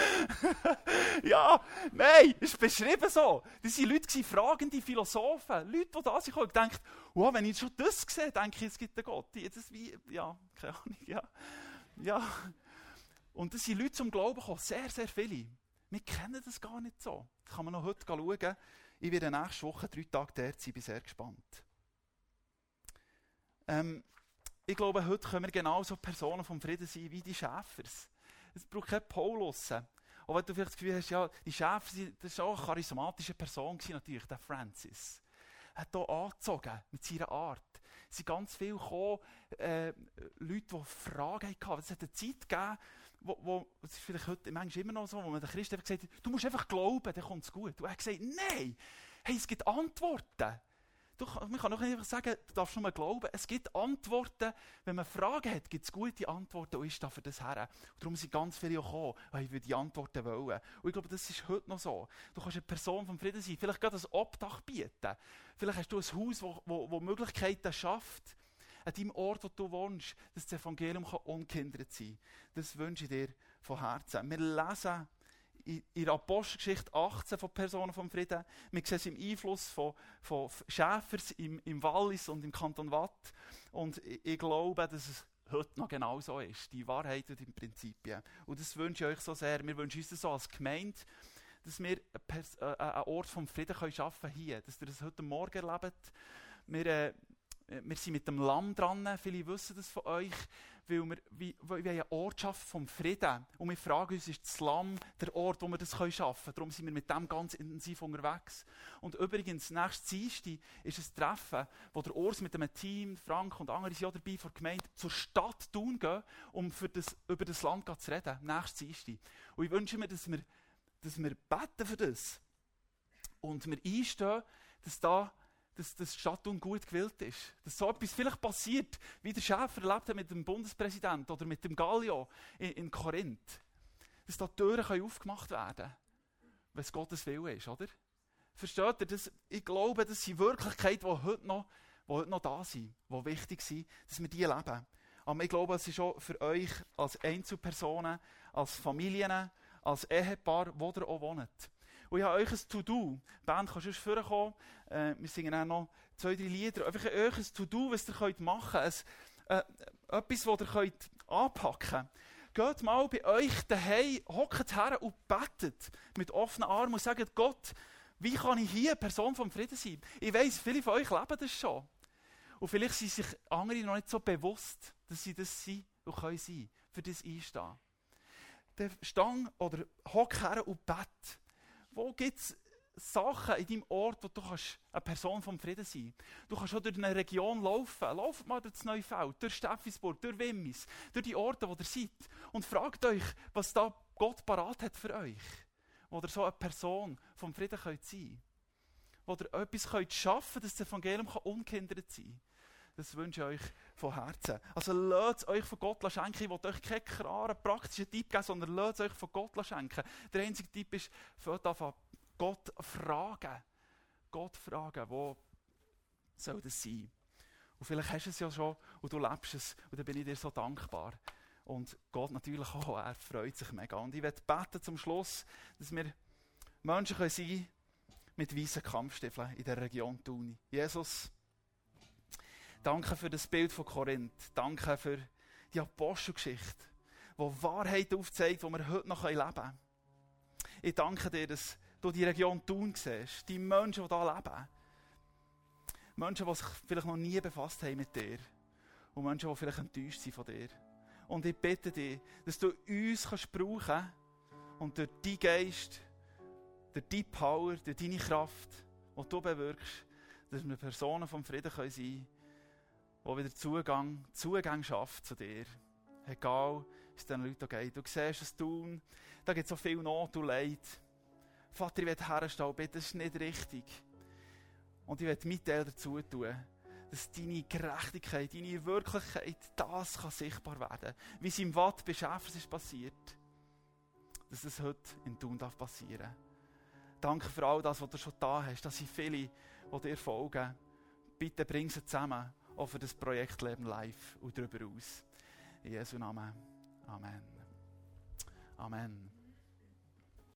Ja, nein, es ist beschrieben so. Das waren Leute, fragende Philosophen, Leute, die da sind und gedacht, wow, wenn ich schon das sehe, denke ich, es gibt einen Gott. Das wie, ja, keine Ahnung, ja. ja. Und das sind Leute zum Glauben gekommen, sehr, sehr viele. Wir kennen das gar nicht so. Das kann man noch heute schauen. Ich werde nächste Woche drei Tage dort sein, bin sehr gespannt. Ähm, ich glaube, heute können wir genauso Personen vom Frieden sein wie die Schäfers. Es braucht keinen Paulus. Auch wenn du vielleicht das Gefühl hast, ja, die Schäfer, das war auch eine charismatische Person, natürlich, der Francis. Er hat hier angezogen mit seiner Art. Es sind ganz viele gekommen, äh, Leute, die Fragen hatten. Es hat eine Zeit gegeben, wo, wo es ist vielleicht heute manchmal immer noch so, wo man den Christen einfach gesagt hat, du musst einfach glauben, dann kommt es gut. Und er hat gesagt, nein, hey, es gibt Antworten. Du, man kann doch nicht einfach sagen, du darfst nur glauben. Es gibt Antworten. Wenn man Fragen hat, gibt es gute Antworten und ist da für das her. Und darum sind ganz viele gekommen, weil ich die Antworten wollen. Und ich glaube, das ist heute noch so. Du kannst eine Person vom Frieden sein, vielleicht gerade ein Obdach bieten. Vielleicht hast du ein Haus, das wo, wo, wo Möglichkeiten schafft, an deinem Ort, wo du wohnst, dass das Evangelium kann ungehindert sein kann. Das wünsche ich dir von Herzen. Wir lesen in der Apostelgeschichte achtzehn von Personen vom Frieden. Wir sehen es im Einfluss von, von Schäfers im, im Wallis und im Kanton Waadt. Und ich, ich glaube, dass es heute noch genau so ist. Die Wahrheit und die Prinzipien. Und das wünsche ich euch so sehr. Wir wünschen uns das so als Gemeinde, dass wir einen Ort vom Frieden können schaffen hier. Dass ihr das heute Morgen erlebt. Wir, äh, wir sind mit dem Lamm dran. Viele wissen das von euch. Weil wir, wir, wir eine Ortschaft vom Frieden. Und wir fragen uns, ist das Lamm der Ort, wo wir das schaffen können? Darum sind wir mit dem ganz intensiv unterwegs. Und übrigens, nächstes Dienstag ist ein Treffen, wo der Urs mit einem Team, Frank und andere sind auch dabei von der Gemeinde, zur Stadt Thun gehen, um für das, über das Land zu reden. Nächstes Dienstag. Und ich wünsche mir, dass wir, dass wir beten für das. Und wir einstehen, dass da dass das Stadt Thun gut gewillt ist. Dass so etwas vielleicht passiert, wie der Schäfer erlebt hat mit dem Bundespräsidenten oder mit dem Gallio in, in Korinth. Dass da Türen können aufgemacht werden können, wenn es Gottes Wille ist, oder? Versteht ihr? Das, ich glaube, das sind Wirklichkeiten, die heute noch, die heute noch da sind, die wichtig sind, dass wir die leben. Aber ich glaube, es ist auch für euch als Einzelpersonen, als Familien, als Ehepaar, wo ihr auch wohnt. Und ich habe euch ein To-Do. Die Band kann schon vorkommen. Äh, wir singen auch noch zwei, drei Lieder. Einfach euch ein To-Do, was ihr könnt machen könnt. Äh, etwas, das ihr könnt anpacken könnt. Geht mal bei euch daheim, hockt her und betet mit offenen Armen und sagt, Gott, wie kann ich hier eine Person vom Frieden sein? Ich weiss, viele von euch leben das schon. Und vielleicht sind sich andere noch nicht so bewusst, dass sie das sind und können sein, für das einstehen. Dann stang oder hock her und bet. Wo gibt es Sachen in deinem Ort, wo du kannst eine Person vom Frieden sein kannst? Du kannst auch durch eine Region laufen. Lauft mal durch das Neufeld, durch Steffisburg, durch Wimmis, durch die Orte, wo ihr seid. Und fragt euch, was da Gott parat hat für euch. Wo ihr so eine Person vom Frieden könnt sein könnt. Wo ihr etwas könnt schaffen könnt, dass das Evangelium ungehindert sein kann. Das wünsche ich euch von Herzen. Also lasst es euch von Gott schenken. Ich will euch keinen klaren, praktischen Tipp geben, sondern lasst es euch von Gott schenken. Der einzige Tipp ist, fällt an Gott fragen. Gott fragen, wo soll das sein? Und vielleicht hast du es ja schon und du lebst es. Und dann bin ich dir so dankbar. Und Gott natürlich auch, er freut sich mega. Und ich werde beten zum Schluss, dass wir Menschen können sein mit weißen Kampfstiefeln in der Region Thun. Jesus, danke für das Bild von Korinth. Danke für die Apostelgeschichte, die Wahrheit aufzeigt, die wir heute noch leben können. Ich danke dir, dass du die Region Thun siehst, die Menschen, die hier leben. Menschen, die sich vielleicht noch nie befasst haben mit dir. Und Menschen, die vielleicht enttäuscht sind von dir. Und ich bitte dich, dass du uns kannst brauchen und durch deinen Geist, durch deine Power, durch deine Kraft, die du bewirkst, dass wir Personen vom Frieden sein können, die wieder Zugang, Zugang schafft zu dir. Egal, wie es den Leuten geht. Du siehst es tun, da gibt es so viel Not und Leid. Vater, ich will herstellen, bitte, das ist nicht richtig. Und ich will meinen Teil dazu tun, dass deine Gerechtigkeit, deine Wirklichkeit, das kann sichtbar werden. Wie es im Watt bei Schäfers ist passiert, dass es heute in Thun darf passieren. Danke für all das, was du schon da hast. Das sind viele, die dir folgen. Bitte bring sie zusammen, auch für das Projekt Leben live und darüber aus. In Jesu Namen. Amen. Amen.